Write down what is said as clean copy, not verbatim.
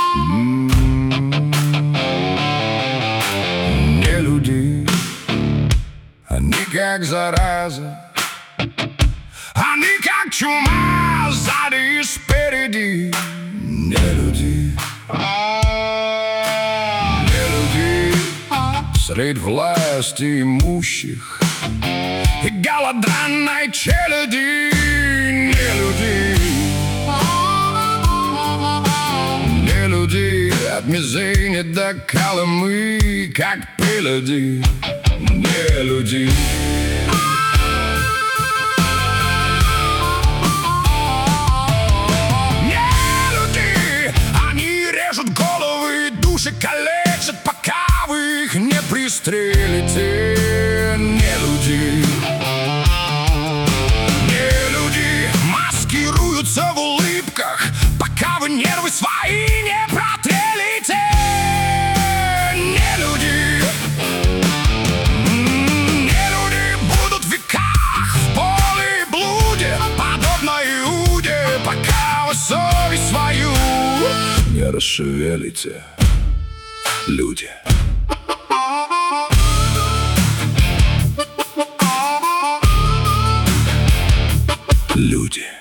Не люди, они как зараза, они как чума сзади и спереди. Не люди, не люди, средь власти имущих и голодранной челяди. Не люди, не люди, от Мизени до Колымы, как пелюди. Не люди. Души калечат, пока вы их не пристрелите. Не люди, не люди, маскируются в улыбках, пока вы нервы свои не протрелите. Не люди, не люди будут в веках в боли и блуде, подобно Иуде, пока вы совесть свою не расшевелите. Люди. Люди.